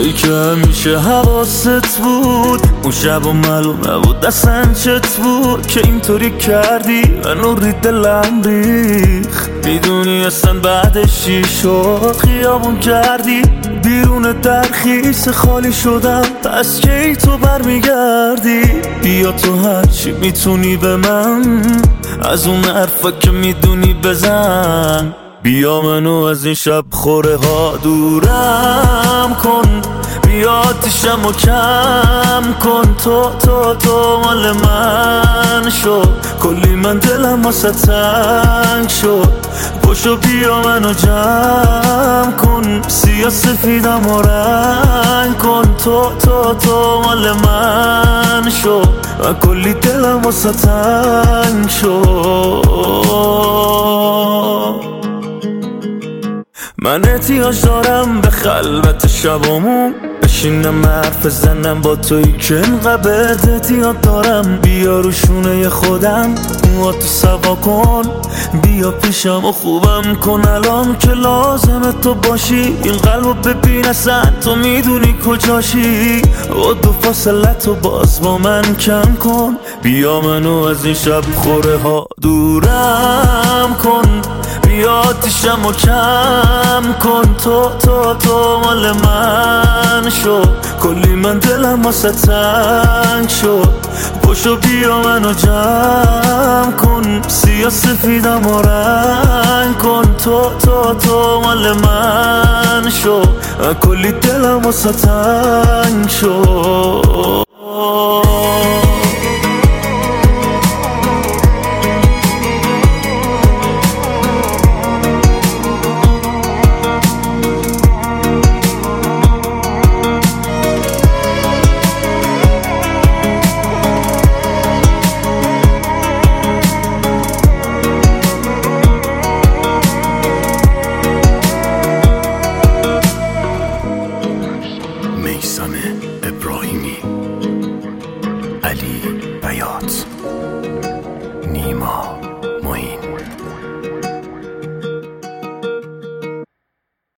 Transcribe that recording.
تویی که همیشه حواست بود، اون شب و معلوم نبود دستن چت بود که اینطوری کردی منو رید دلم ریخ. میدونی اصلا بعدش چی شد، خیابون کردی بیرون ترخیص خالی شدم، پس کی تو برمیگردی؟ بیا تو هرچی میتونی به من، از اون حرفا که میدونی بزن. بیا منو از این شب خوره ها دورم کن، بیا آتیشم و کم کن. تو مال من شد، کلی من دلم واسه تنگ شد. پشو بیا منو جمع کن، سیاه سفیدم و رنگ کن. تو مال من شد و کلی دلم واسه تنگ شد. من احتیاج دارم به خلوت شبامون، بشینم حرف زنم با تویی که اینقدر احتیاج دارم. بیا رو شونه خودم موهاتو سوا کن، بیا پیشم و خوبم کن الان که لازمه تو باشی. این قلبو ببین اصلا تو میدونی کجاشی، و دو فاصله تو باز با من کم کن. بیا منو از این شب خوره ها دورم کن، بیا آتیشم و کم کن. تو مال من شد، کلی من دلم واسه تنگ شد. پشو بیا منو جمع کن، سیاه سفیدم و رنگ کن. تو مال من شد، کلی دلم واسه تنگ شد. میثم ابراهیمی، علی بیات، نیما